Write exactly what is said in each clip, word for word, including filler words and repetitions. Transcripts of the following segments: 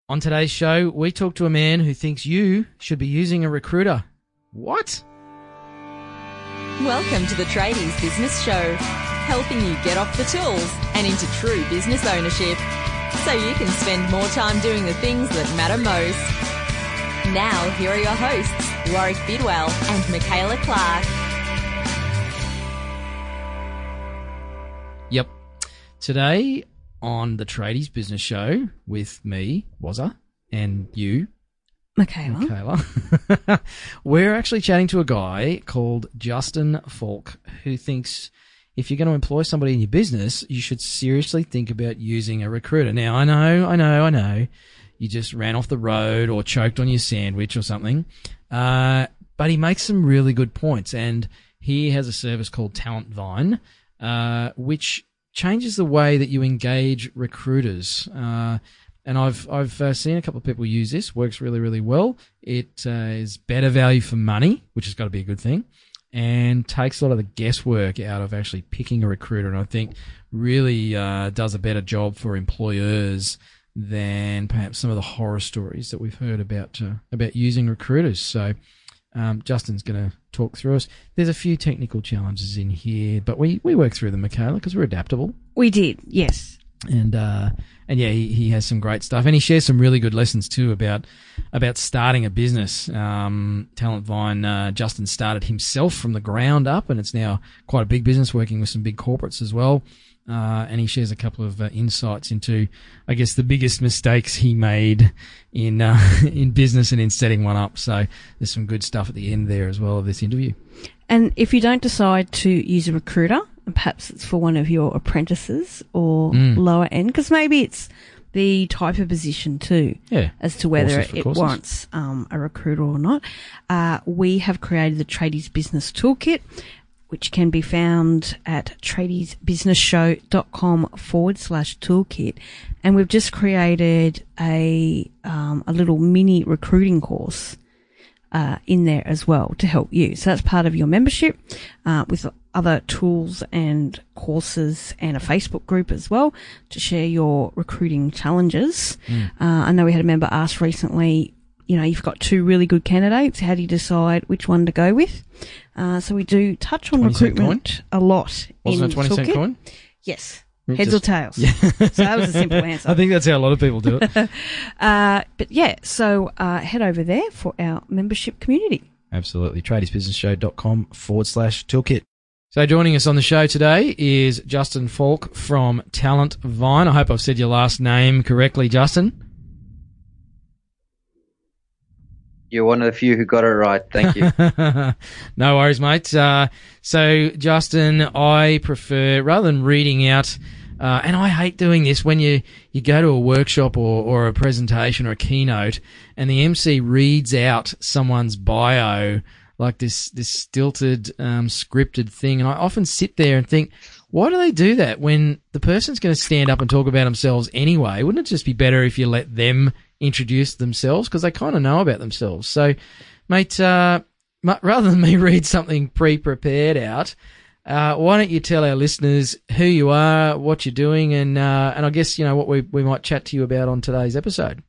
On today's show, we talk to a man who thinks you should be using a recruiter. What? Welcome to the Tradies Business Show, helping you get off the tools and into true business ownership so you can spend more time doing the things that matter most. Now, here are your hosts, Warwick Bidwell and Michaela Clark. Yep. Today on the Tradies Business Show with me, Wazza, and you, Michaela. Michaela. We're actually chatting to a guy called Justin Falk who thinks if you're going to employ somebody in your business, you should seriously think about using a recruiter. Now, I know, I know, I know, you just ran off the road or choked on your sandwich or something, uh, but he makes some really good points, and he has a service called Talent Vine, uh, which changes the way that you engage recruiters. Uh, and I've I've uh, seen a couple of people use this. Works really, really well. It uh, is better value for money, which has got to be a good thing, and takes a lot of the guesswork out of actually picking a recruiter. And I think really uh, does a better job for employers than perhaps some of the horror stories that we've heard about uh, about using recruiters. So um, Justin's going to talk through us. There's a few technical challenges in here, but we, we work through them, Michaela, because we're adaptable. We did, yes. And uh, and yeah, he, he has some great stuff, and he shares some really good lessons too about about starting a business. Um, Talent Vine, uh, Justin started himself from the ground up, and it's now quite a big business, working with some big corporates as well. Uh, and he shares a couple of uh, insights into, I guess, the biggest mistakes he made in uh, in business and in setting one up. So there's some good stuff at the end there as well of this interview. And if you don't decide to use a recruiter, and perhaps it's for one of your apprentices or mm. lower end, because maybe it's the type of position too, yeah, as to whether it courses. warrants um, a recruiter or not. Uh, we have created the Tradies Business Toolkit, which can be found at tradiesbusinessshow.com forward slash toolkit. And we've just created a, um, a little mini recruiting course, uh, in there as well to help you. So that's part of your membership, uh, with other tools and courses and a Facebook group as well to share your recruiting challenges. Mm. Uh, I know we had a member ask recently, you know, you've got two really good candidates. How do you decide which one to go with? Uh, so we do touch on recruitment a lot. Wasn't in it a twenty cent coin? Yes. Mm, Heads just, or tails. Yeah. So that was a simple answer. I think that's how a lot of people do it. uh, but yeah, so uh, head over there for our membership community. Absolutely. tradiesbusinessshow.com forward slash toolkit. So joining us on the show today is Justin Falk from Talent Vine. I hope I've said your last name correctly, Justin. You're one of the few who got it right. Thank you. No worries, mate. Uh, so, Justin, I prefer, rather than reading out, uh, and I hate doing this when you, you go to a workshop or, or a presentation or a keynote and the M C reads out someone's bio like this, this stilted, um, scripted thing. And I often sit there and think, why do they do that when the person's going to stand up and talk about themselves anyway? Wouldn't it just be better if you let them introduce themselves, because they kind of know about themselves? So, mate, uh, rather than me read something pre-prepared out, uh, why don't you tell our listeners who you are, what you're doing, and uh, and I guess, you know, what we we might chat to you about on today's episode.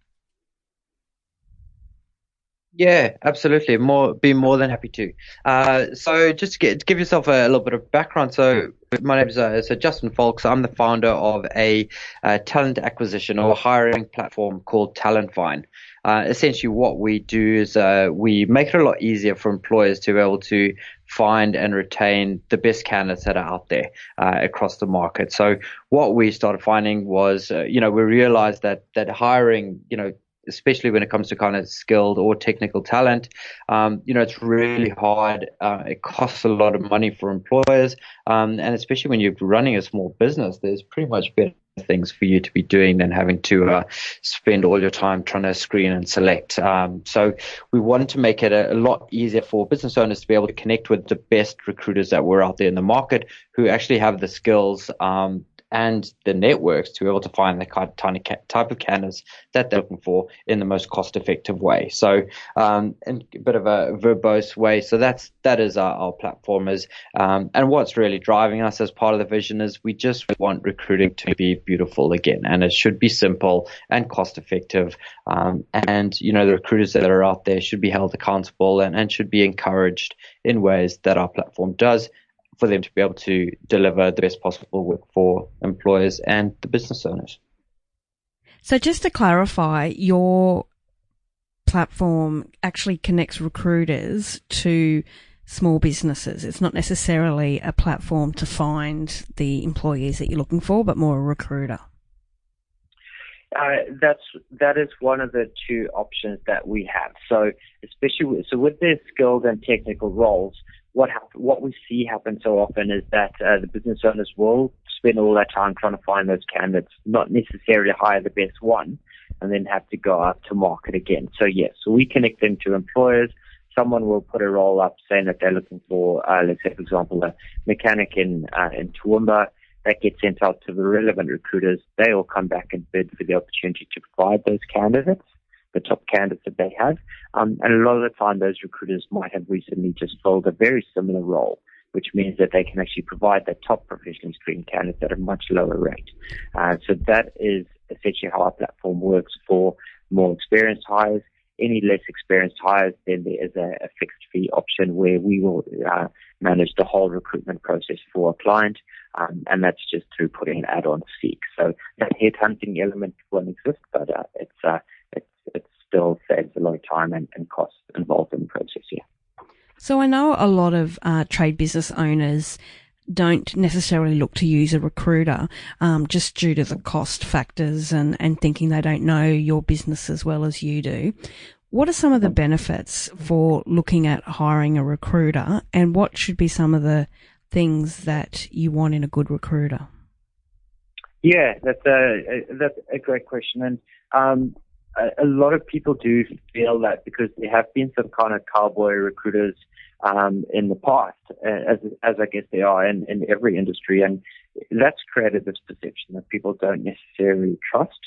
Yeah, absolutely. More, be more than happy to. Uh, so just to, get, to give yourself a, a little bit of background. So my name is uh, so Justin Falk. So I'm the founder of a, uh talent acquisition or hiring platform called Talent Vine. Uh, essentially what we do is uh, we make it a lot easier for employers to be able to find and retain the best candidates that are out there uh, across the market. So what we started finding was, uh, you know, we realized that that hiring, you know, especially when it comes to kind of skilled or technical talent, um, you know, it's really hard. Uh, it costs a lot of money for employers. Um, and especially when you're running a small business, there's pretty much better things for you to be doing than having to uh, spend all your time trying to screen and select. Um, so we wanted to make it a, a lot easier for business owners to be able to connect with the best recruiters that were out there in the market who actually have the skills, um, and the networks to be able to find the kind of type of candidates that they're looking for in the most cost-effective way. So, um, in a bit of a verbose way. So that's that is our, our platform is, um, and what's really driving us as part of the vision is we just want recruiting to be beautiful again, and it should be simple and cost-effective. Um, and you know, the recruiters that are out there should be held accountable and, and should be encouraged in ways that our platform does, for them to be able to deliver the best possible work for employers and the business owners. So just to clarify, your platform actually connects recruiters to small businesses. It's not necessarily a platform to find the employees that you're looking for, but more a recruiter. Uh, that's that is one of the two options that we have. So especially with, so with the skilled and technical roles, what happen, what we see happen so often is that uh, the business owners will spend all their time trying to find those candidates, not necessarily hire the best one, and then have to go out to market again. So yes, so we connect them to employers. Someone will put a role up saying that they're looking for, uh, let's say, for example, a mechanic in uh, in Toowoomba. That gets sent out to the relevant recruiters. They all come back and bid for the opportunity to provide those candidates, the top candidates that they have. Um, and a lot of the time, those recruiters might have recently just filled a very similar role, which means that they can actually provide the top professionally screened candidates at a much lower rate. Uh, so that is essentially how our platform works for more experienced hires. Any less experienced hires, then there is a, a fixed fee option where we will uh, manage the whole recruitment process for a client, um, and that's just through putting an ad on Seek. So that headhunting element won't exist, but uh, it's, uh, it's it still saves a lot of time and, and costs involved in the process. Yeah. So I know a lot of uh, trade business owners don't necessarily look to use a recruiter um, just due to the cost factors and, and thinking they don't know your business as well as you do. What are some of the benefits for looking at hiring a recruiter, and what should be some of the things that you want in a good recruiter? Yeah, that's a, that's a great question. And um, a, a lot of people do feel that because there have been some kind of cowboy recruiters Um, in the past, as as I guess they are in, in every industry, and that's created this perception that people don't necessarily trust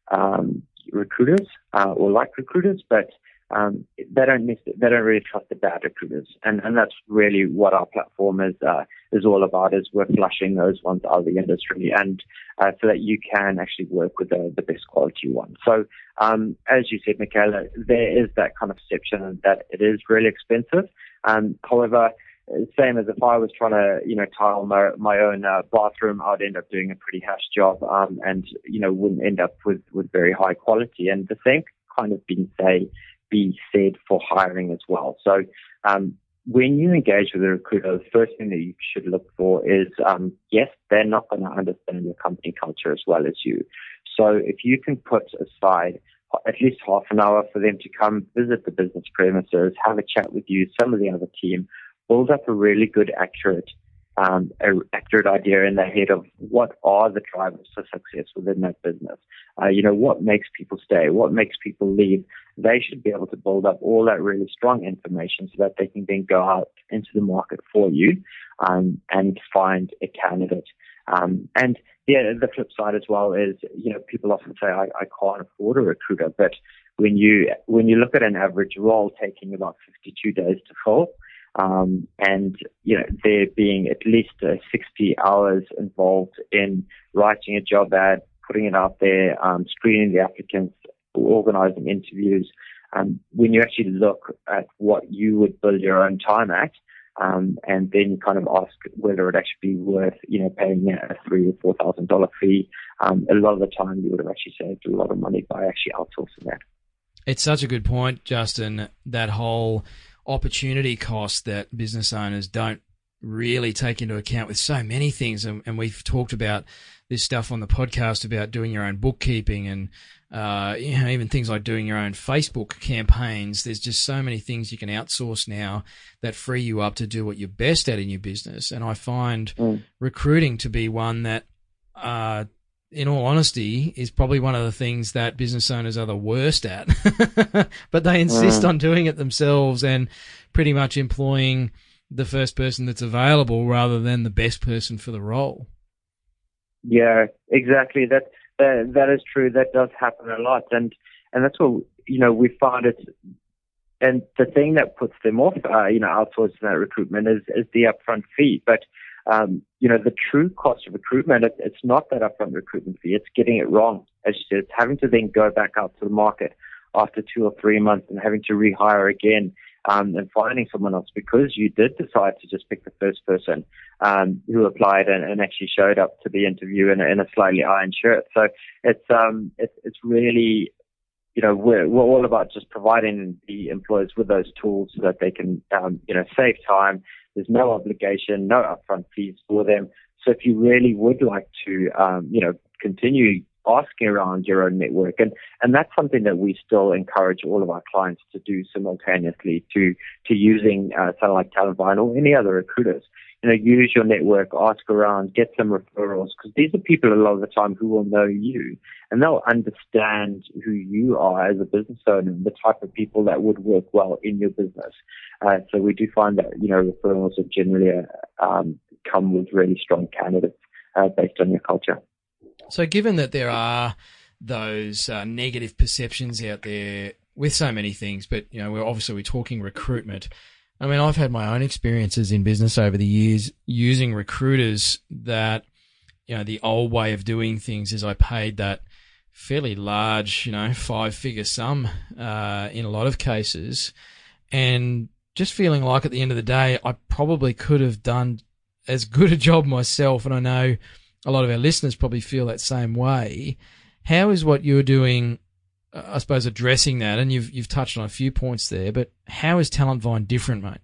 um, recruiters uh, or like recruiters, but um, they don't necess- they don't really trust the bad recruiters, and and that's really what our platform is uh, is all about. Is we're flushing those ones out of the industry, and uh, so that you can actually work with the, the best quality one. So um, as you said, Michaela, there is that kind of perception that it is really expensive. Um, however, same as if I was trying to, you know, tile my, my own uh, bathroom, I'd end up doing a pretty hash job, um, and, you know, wouldn't end up with, with very high quality. And the same kind of being say, be said for hiring as well. So, um, when you engage with a recruiter, the first thing that you should look for is, um, yes, they're not going to understand your company culture as well as you. So if you can put aside at least half an hour for them to come visit the business premises, have a chat with you, some of the other team, build up a really good, accurate, um, a accurate idea in their head of what are the drivers for success within that business. Uh, you know, what makes people stay? What makes people leave? They should be able to build up all that really strong information so that they can then go out into the market for you, um, and find a candidate. Um, and yeah, the flip side as well is, you know, people often say, I, I can't afford a recruiter. But when you, when you look at an average role taking about fifty-two days to fill, um, and, you know, there being at least uh, sixty hours involved in writing a job ad, putting it out there, um, screening the applicants, organizing interviews, um, when you actually look at what you would bill your own time at, Um, and then kind of ask whether it actually be worth, you know, paying a three or four thousand dollar fee. Um, a lot of the time, you would have actually saved a lot of money by actually outsourcing that. It's such a good point, Justin. That whole opportunity cost that business owners don't really take into account with so many things, and, and we've talked about this stuff on the podcast about doing your own bookkeeping and uh, you know, even things like doing your own Facebook campaigns. There's just so many things you can outsource now that free you up to do what you're best at in your business. And I find mm. recruiting to be one that, uh, in all honesty, is probably one of the things that business owners are the worst at. But they insist mm. on doing it themselves and pretty much employing the first person that's available rather than the best person for the role. Yeah, exactly. That, that that is true. That does happen a lot, and and that's what you know we found it. And the thing that puts them off, uh, you know, outsourcing that recruitment is is the upfront fee. But um, you know, the true cost of recruitment, it, it's not that upfront recruitment fee. It's getting it wrong, as you said. It's having to then go back out to the market after two or three months and having to rehire again. Um, and finding someone else because you did decide to just pick the first person um, who applied and, and actually showed up to the interview in a, in a slightly iron shirt. So it's um it's it's really, you know, we're we're all about just providing the employers with those tools so that they can um, you know save time. There's no obligation, no upfront fees for them. So if you really would like to um, you know continue asking around your own network. And, and that's something that we still encourage all of our clients to do simultaneously to, to using uh, someone like Talentvine or any other recruiters. You know, use your network, ask around, get some referrals, because these are people a lot of the time who will know you and they'll understand who you are as a business owner and the type of people that would work well in your business. Uh, so we do find that, you know, referrals are generally uh, um, come with really strong candidates uh, based on your culture. So given that there are those uh, negative perceptions out there with so many things, but, you know, we're obviously we're talking recruitment. I mean, I've had my own experiences in business over the years using recruiters that, you know, the old way of doing things is I paid that fairly large, you know, five-figure sum uh, in a lot of cases, and just feeling like at the end of the day, I probably could have done as good a job myself, and I know a lot of our listeners probably feel that same way. How is what you're doing, uh, I suppose, addressing that? And you've you've touched on a few points there, but how is Talentvine different, mate?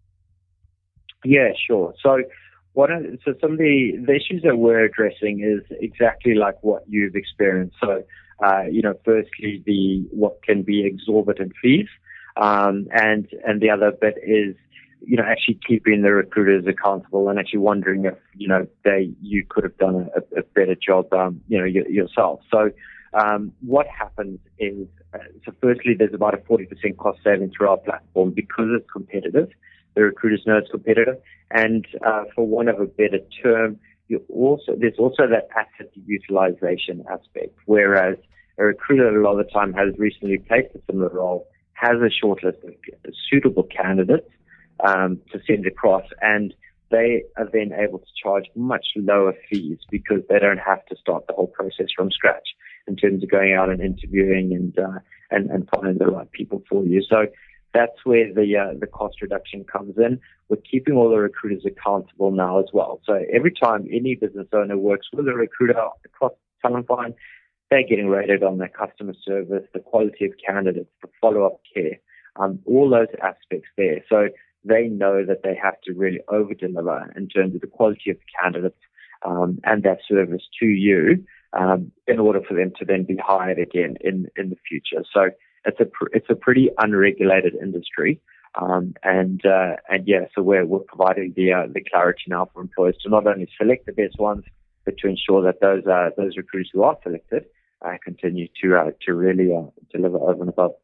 Yeah, sure. So what are, so some of the, the issues that we're addressing is exactly like what you've experienced. So, uh, you know, firstly, the what can be exorbitant fees, um, and and the other bit is, you know, actually keeping the recruiters accountable and actually wondering if, you know, they, you could have done a, a better job, um, you know, y- yourself. So, um, what happens is, uh, so firstly, there's about a forty percent cost saving through our platform because it's competitive. The recruiters know it's competitive. And, uh, for one of a better term, you also, there's also that asset utilization aspect, whereas a recruiter a lot of the time has recently placed a similar role, has a short list of suitable candidates, Um, to send across, and they are then able to charge much lower fees because they don't have to start the whole process from scratch in terms of going out and interviewing and uh, and, and finding the right people for you. So that's where the uh, the cost reduction comes in. We're keeping all the recruiters accountable now as well. So every time any business owner works with a recruiter across Talentvine, they're getting rated on their customer service, the quality of candidates, the follow-up care, um, all those aspects there. So they know that they have to really over-deliver in terms of the quality of the candidates um, and that service to you um, in order for them to then be hired again in, in the future. So it's a pr- it's a pretty unregulated industry, um, and uh, and yeah, so we're we're providing the uh, the clarity now for employers to not only select the best ones, but to ensure that those uh, those recruiters who are selected uh, continue to uh, to really uh, deliver over and above.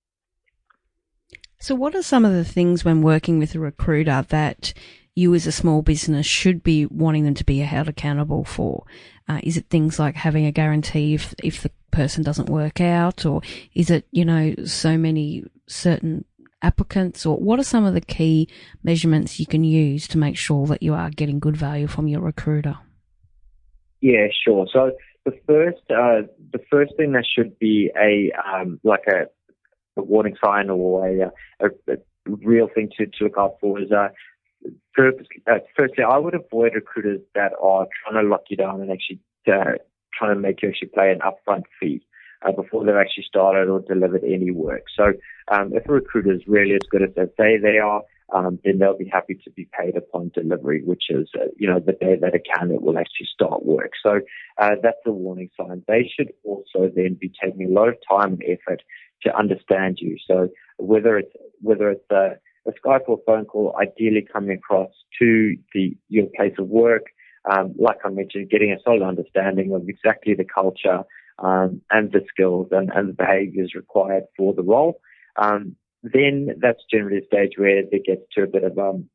So what are some of the things when working with a recruiter that you as a small business should be wanting them to be held accountable for? Uh, is it things like having a guarantee if, if the person doesn't work out, or is it, you know, so many certain applicants, or what are some of the key measurements you can use to make sure that you are getting good value from your recruiter? Yeah, sure. So the first, uh, the first thing that should be a, um, like a, a warning sign or a, a, a real thing to, to look out for is, uh, purposely, uh, firstly, I would avoid recruiters that are trying to lock you down and actually, uh, trying to make you actually pay an upfront fee, uh, before they've actually started or delivered any work. So, um, if a recruiter is really as good as they say they are, um, then they'll be happy to be paid upon delivery, which is, uh, you know, the day that a candidate will actually start work. So, uh, that's a warning sign. They should also then be taking a lot of time and effort to understand you. So whether it's, whether it's a, a Skype or phone call, ideally coming across to the, your place of work, um, like I mentioned, getting a solid understanding of exactly the culture, um, and the skills and, and the behaviors required for the role. Um, then that's generally a stage where it gets to a bit of, um,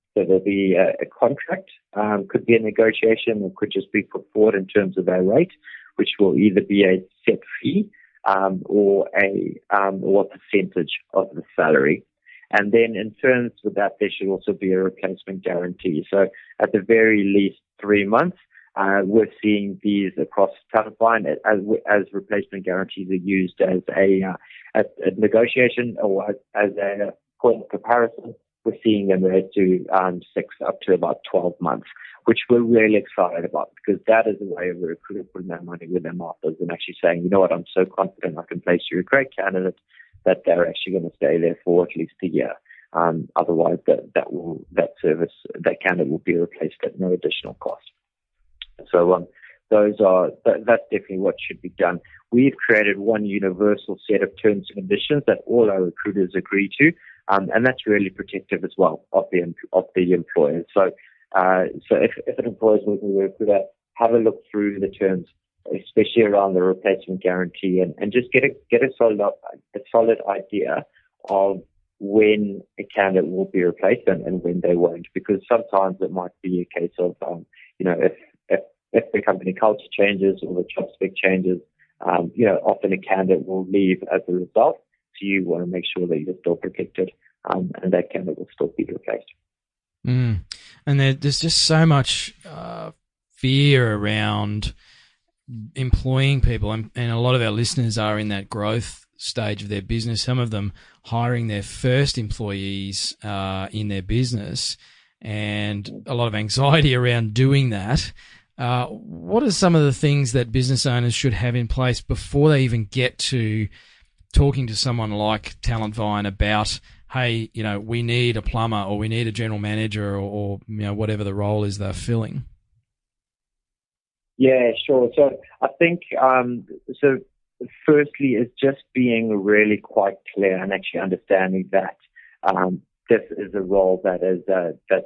So there'll be a, a contract, um, could be a negotiation, or could just be put forward in terms of a rate, which will either be a set fee um, or a um, or a percentage of the salary. And then in terms of that, there should also be a replacement guarantee. So at the very least three months, uh, we're seeing these across Talentvine as, as replacement guarantees are used as a, uh, as a negotiation or as, as a point of comparison. We're seeing them rate to um, six up to about twelve months, which we're really excited about, because that is a way of a recruiter putting their money where their mouth is and actually saying, you know what, I'm so confident I can place you a great candidate that they're actually going to stay there for at least a year. Um, otherwise, that that will that service that candidate will be replaced at no additional cost. So um, those are that, that's definitely what should be done. We've created one universal set of terms and conditions that all our recruiters agree to, um, and that's really protective as well of the of the employer. So uh, so if if an employer is working with a recruiter, have a look through the terms, especially around the replacement guarantee, and, and just get a get a solid a solid idea of when a candidate will be replaced and, and when they won't, because sometimes it might be a case of um, you know if if if the company culture changes or the job spec changes, um, you know often a candidate will leave as a result. So you want to make sure that you're still protected, um, and that candidate will still be replaced. Mm. And there, there's just so much uh, fear around employing people, and, and a lot of our listeners are in that growth stage of their business, some of them hiring their first employees uh, in their business, and a lot of anxiety around doing that. Uh, what are some of the things that business owners should have in place before they even get to talking to someone like Talentvine about, hey, you know, we need a plumber or we need a general manager, or, or you know, whatever the role is they're filling? Yeah, sure. So I think, um, so firstly is just being really quite clear and actually understanding that, um, this is a role that is, uh, that's,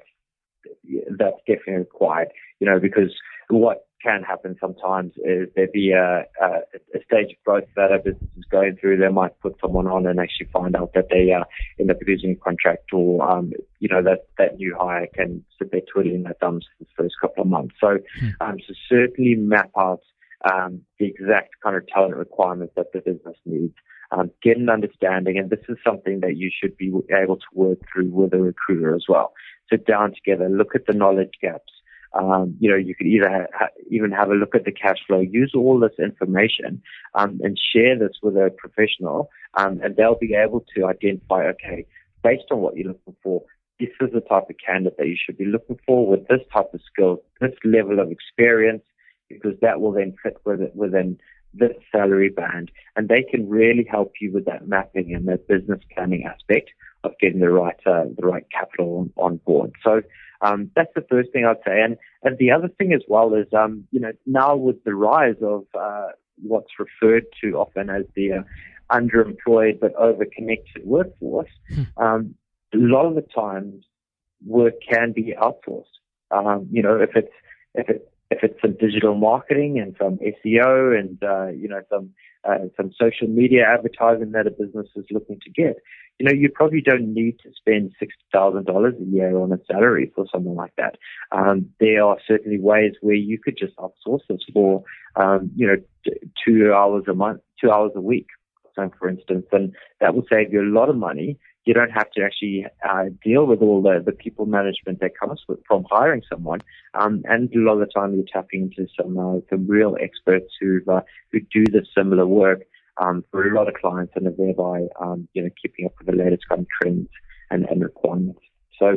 that's definitely required, you know, because what can happen sometimes is there be a, a, a stage of growth that a business is going through. They might put someone on and actually find out that they uh, end up losing a contract, or, um, you know, that, that new hire can sit there twiddling their thumbs for the first couple of months. So, um, so certainly map out um, the exact kind of talent requirements that the business needs. Um, get an understanding, and this is something that you should be able to work through with a recruiter as well. Sit down together, look at the knowledge gaps. Um, you know, you could either ha- even have a look at the cash flow, use all this information, um, and share this with a professional, um, and they'll be able to identify, okay, based on what you're looking for, this is the type of candidate that you should be looking for with this type of skills, this level of experience, because that will then fit with it within this salary band, and they can really help you with that mapping and that business planning aspect of getting the right uh, the right capital on, on board. So um, that's the first thing I'd say. And and the other thing as well is um, you know now with the rise of uh, what's referred to often as the uh, underemployed but overconnected workforce, um, a lot of the times work can be outsourced. Um, you know if it's if it's If it's some digital marketing and some S E O and, uh, you know, some, uh, some social media advertising that a business is looking to get, you know, you probably don't need to spend sixty thousand dollars a year on a salary for someone like that. Um, there are certainly ways where you could just outsource this for, um, you know, t- two hours a month, two hours a week, for instance, and that will save you a lot of money. You don't have to actually uh, deal with all the, the people management that comes with, from hiring someone. Um, and a lot of the time you're tapping into some uh, some real experts who uh, who do the similar work um, for a lot of clients, and are thereby um, you know keeping up with the latest kind of trends and, and requirements. So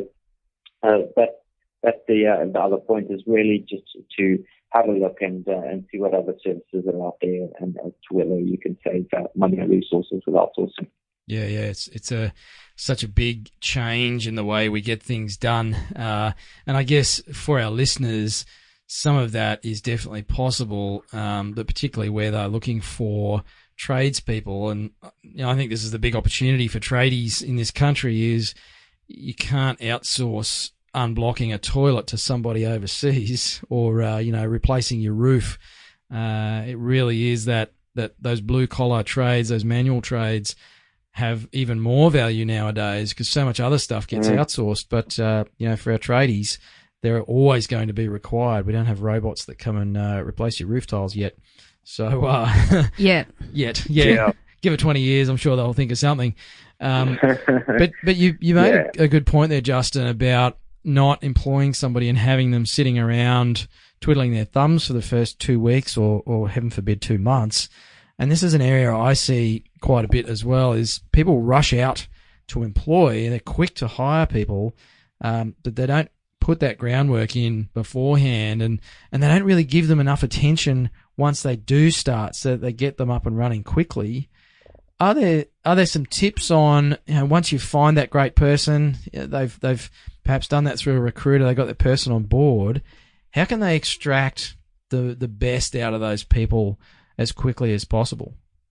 uh, that that's the uh, the other point is really just to have a look and uh, and see what other services are out there, and as to whether you can save uh, money and resources with outsourcing. Yeah, yeah, it's it's a such a big change in the way we get things done, uh, and I guess for our listeners, some of that is definitely possible, um, but particularly where they're looking for tradespeople, and you know, I think this is the big opportunity for tradies in this country is you can't outsource unblocking a toilet to somebody overseas, or uh, you know replacing your roof. Uh, it really is that that those blue collar trades, those manual trades, have even more value nowadays because so much other stuff gets Mm. outsourced. But, uh, you know, for our tradies, they're always going to be required. We don't have robots that come and uh, replace your roof tiles yet. So, uh, Yeah. yet, yeah. Yeah. Give it twenty years, I'm sure they'll think of something. Um, but but you you made Yeah. a, a good point there, Justin, about not employing somebody and having them sitting around twiddling their thumbs for the first two weeks or, or heaven forbid, two months. And this is an area I see quite a bit as well, is people rush out to employ and they're quick to hire people, um, but they don't put that groundwork in beforehand, and, and they don't really give them enough attention once they do start so that they get them up and running quickly. Are there are there some tips on, you know, once you find that great person, they've they've perhaps done that through a recruiter, they got that person on board, how can they extract the the best out of those people as quickly as possible?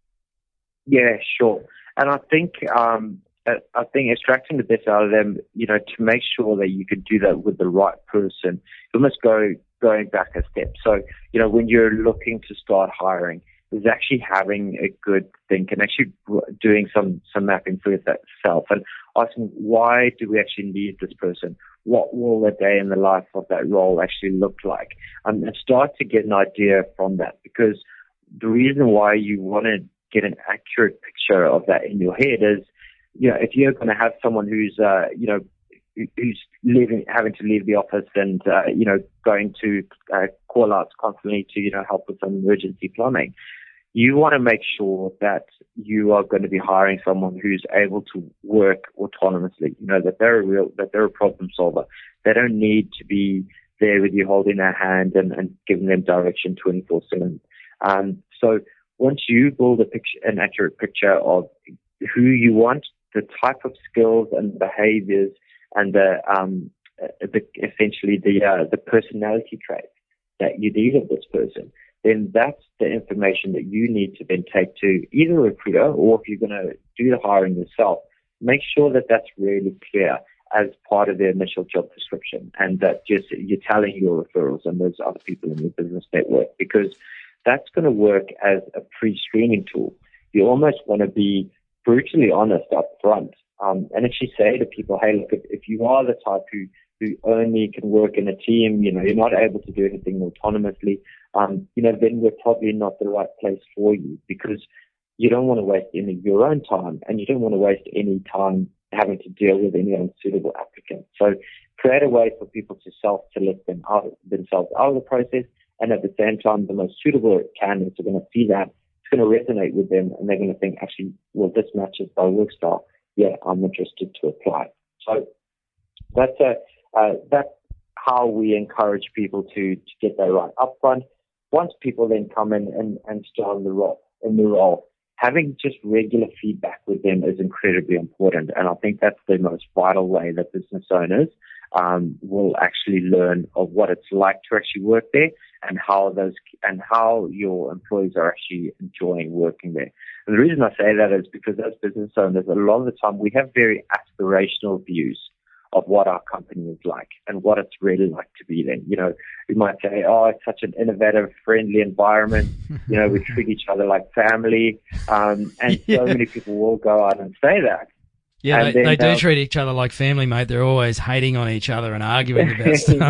Yeah, sure. And I think um, I think extracting the best out of them, you know, to make sure that you could do that with the right person, you must go going back a step. So, you know, when you're looking to start hiring, is actually having a good think and actually doing some, some mapping for yourself and asking, why do we actually need this person? What will the day in the life of that role actually look like? Um, and start to get an idea from that, because the reason why you want to get an accurate picture of that in your head is, you know, if you're going to have someone who's, uh, you know, who's leaving, having to leave the office and, uh, you know, going to uh, call outs constantly to, you know, help with some emergency plumbing, you want to make sure that you are going to be hiring someone who's able to work autonomously, you know, that they're a real, that they're a problem solver. They don't need to be there with you holding their hand and, and giving them direction twenty-four seven. Um, so once you build a picture, an accurate picture of who you want, the type of skills and behaviors and the, um, the essentially the, uh, the personality traits that you need of this person, then that's the information that you need to then take to either a recruiter, or if you're going to do the hiring yourself, make sure that that's really clear as part of the initial job description, and that just you're telling your referrals and those other people in your business network, because that's going to work as a pre-screening tool. You almost want to be brutally honest up front, um, and actually say to people, hey, look, if, if you are the type who who only can work in a team, you know, you're not able to do anything autonomously, um, you know, then we're probably not the right place for you, because you don't want to waste any of your own time, and you don't want to waste any time having to deal with any unsuitable applicants. So create a way for people to self-select them out, themselves out of the process, and at the same time, the most suitable candidates are going to see that, it's going to resonate with them, and they're going to think, actually, well, this matches my work style. Yeah, I'm interested to apply. So that's a Uh, that's how we encourage people to, to get that right up front. Once people then come in and, and start in the role, in the role, having just regular feedback with them is incredibly important. And I think that's the most vital way that business owners um, will actually learn of what it's like to actually work there, and how those and how your employees are actually enjoying working there. And the reason I say that is because as business owners, a lot of the time we have very aspirational views of what our company is like and what it's really like to be there. You know, we might say, oh, it's such an innovative, friendly environment. You know, we treat each other like family. Um, and Yeah. so many people will go out and say that. Yeah, And they, then they do they'll- treat each other like family, mate. They're always hating on each other and arguing about stuff.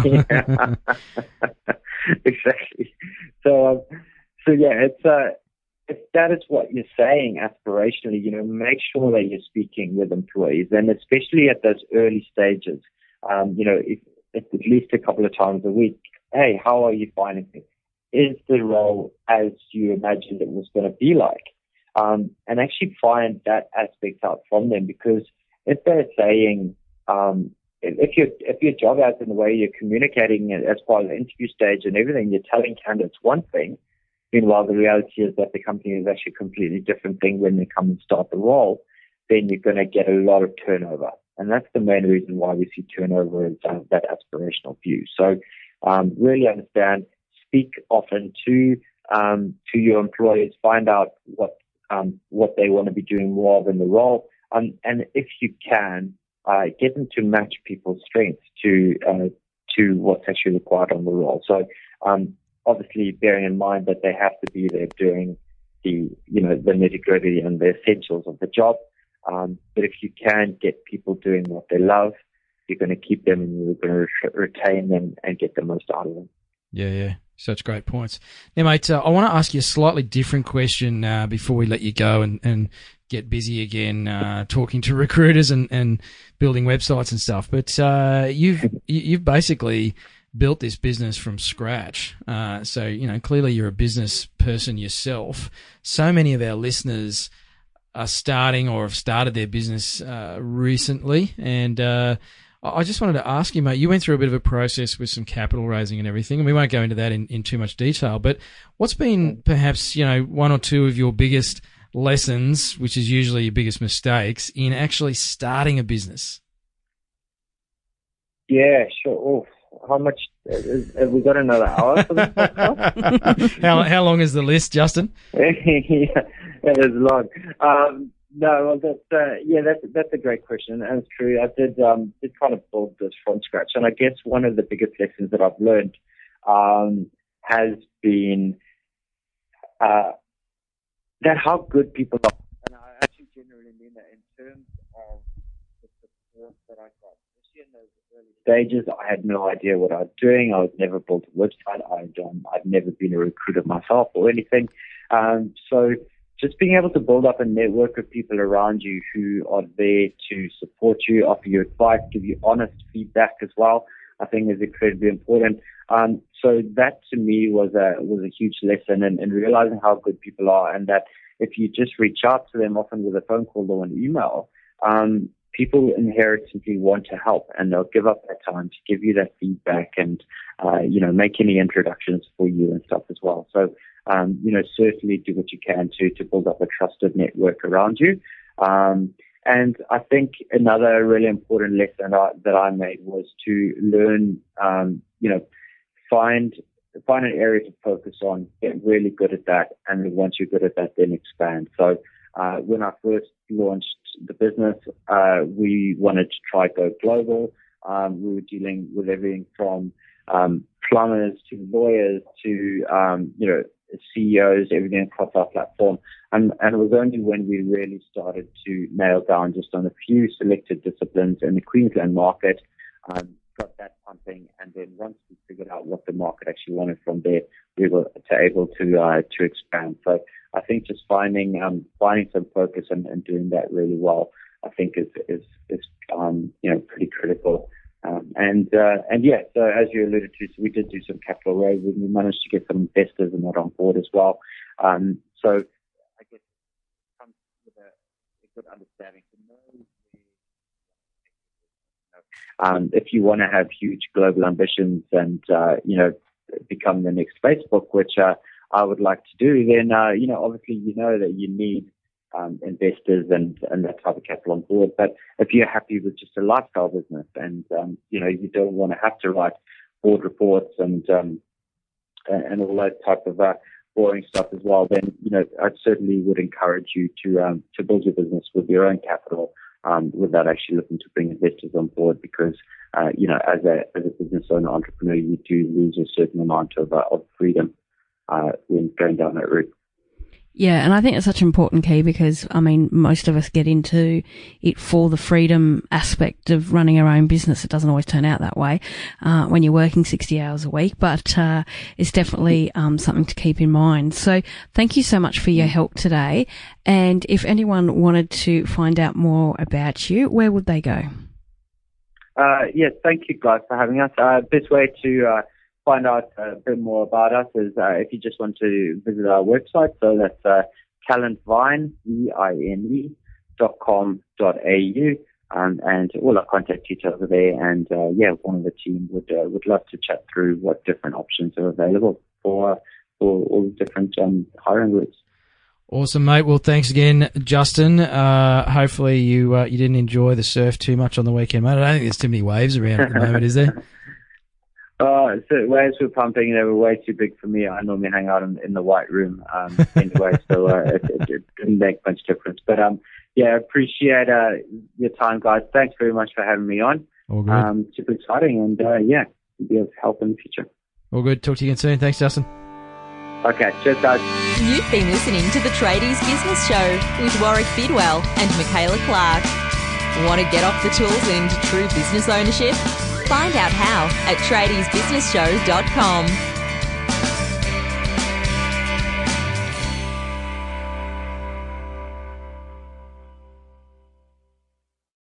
Exactly. So, um, so yeah, it's, uh, if that is what you're saying aspirationally, you know, make sure that you're speaking with employees, and especially at those early stages, um, you know, if, if at least a couple of times a week, hey, how are you finding it? Is the role as you imagined it was going to be like? Um, and actually find that aspect out from them, because if they're saying, um, if your if your job as in the way you're communicating as part of the interview stage and everything, you're telling candidates one thing, meanwhile the reality is that the company is actually a completely different thing when they come and start the role, then you're going to get a lot of turnover. And that's the main reason why we see turnover, is uh, that aspirational view. So um, really understand, speak often to um, to your employees, find out what um, what they want to be doing more of in the role, um, and if you can, uh, get them to match people's strengths to uh, to what's actually required on the role. So um, obviously bearing in mind that they have to be there doing the, you know, the nitty-gritty and the essentials of the job. Um, but if you can get people doing what they love, you're going to keep them and you're going to re- retain them and get the most out of them. Yeah, yeah. Such great points. Now, mate, uh, I want to ask you a slightly different question uh, before we let you go and, and get busy again uh, talking to recruiters and, and building websites and stuff. But uh, you've you've basically built this business from scratch. Uh, so, you know, clearly you're a business person yourself. So many of our listeners are starting or have started their business uh, recently. And uh, I just wanted to ask you, mate, you went through a bit of a process with some capital raising and everything, and we won't go into that in, in too much detail. But what's been perhaps, you know, one or two of your biggest lessons, which is usually your biggest mistakes, in actually starting a business? Yeah, sure. Oh, how much have we got? Another hour for this podcast? how how long is the list, Justin? Yeah, it is long. Um, no, well, that's uh, yeah, that's that's a great question, and it's true. I did um did kind of build this from scratch, and I guess one of the biggest lessons that I've learned um has been uh that how good people are, and I actually genuinely mean that in terms of the support that I got. In those early stages, I had no idea what I was doing. I had never built a website. I'd, um, I'd never been a recruiter myself or anything. Um, so just being able to build up a network of people around you who are there to support you, offer you advice, give you honest feedback as well, I think is incredibly important. Um, so that to me was a was a huge lesson in, in realizing how good people are, and that if you just reach out to them, often with a phone call or an email, um, people inherently want to help, and they'll give up their time to give you that feedback and, uh, you know, make any introductions for you and stuff as well. So, um, you know, certainly do what you can to, to build up a trusted network around you. Um, and I think another really important lesson I, that I made was to learn, um, you know, find, find an area to focus on, get really good at that. And then once you're good at that, then expand. So, uh, when I first launched the business, uh, we wanted to try go global. Um, we were dealing with everything from um, plumbers to lawyers to um, you know C E Os, everything across our platform. And, and it was only when we really started to nail down just on a few selected disciplines in the Queensland market, um, got that pumping. And then once we figured out what the market actually wanted from there, we were able to uh, to expand. So I think just finding um, finding some focus and, and doing that really well, I think is is is um, you know pretty critical. Um, and uh, and yeah, so as you alluded to, so we did do some capital raising. We managed to get some investors and that on board as well. Um, so I guess it comes with a, a good understanding to know. Um, if you want to have huge global ambitions and uh, you know become the next Facebook, which uh, I would like to do, then, uh, you know, obviously you know that you need um, investors and, and that type of capital on board. But if you're happy with just a lifestyle business and, um, you know, you don't want to have to write board reports and um, and all that type of uh, boring stuff as well, then, you know, I certainly would encourage you to um, to build your business with your own capital um, without actually looking to bring investors on board because, uh, you know, as a as a business owner, entrepreneur, you do lose a certain amount of, uh, of freedom Uh, when going down that route. Yeah, and I think it's such an important key because, I mean, most of us get into it for the freedom aspect of running our own business. It doesn't always turn out that way uh, when you're working sixty hours a week, but uh, it's definitely um, something to keep in mind. So thank you so much for your help today. And if anyone wanted to find out more about you, where would they go? Uh, yes, thank you guys for having us. Uh, best way to uh, find out a bit more about us is uh, if you just want to visit our website. So that's uh, talentvine, V I N E, dot com dot A U, um, and all our contact details are there. And uh, yeah, one of the team would uh, would love to chat through what different options are available for for all the different um, hiring routes. Awesome, mate. Well, thanks again, Justin. Uh, hopefully you uh, you didn't enjoy the surf too much on the weekend, mate. I don't think there's too many waves around at the moment, is there? Uh, so waves were pumping. They were way too big for me. I normally hang out in, in the white room um, anyway, so uh, it, it, it didn't make much difference. But um, yeah, appreciate uh, your time, guys. Thanks very much for having me on. All good. Um, super exciting, and uh, yeah, be of help in the future. All good. Talk to you again soon. Thanks, Justin. Okay, cheers, guys. You've been listening to the Tradies Business Show with Warwick Bidwell and Michaela Clark. Want to get off the tools and into true business ownership? Find out how at tradies business show dot com.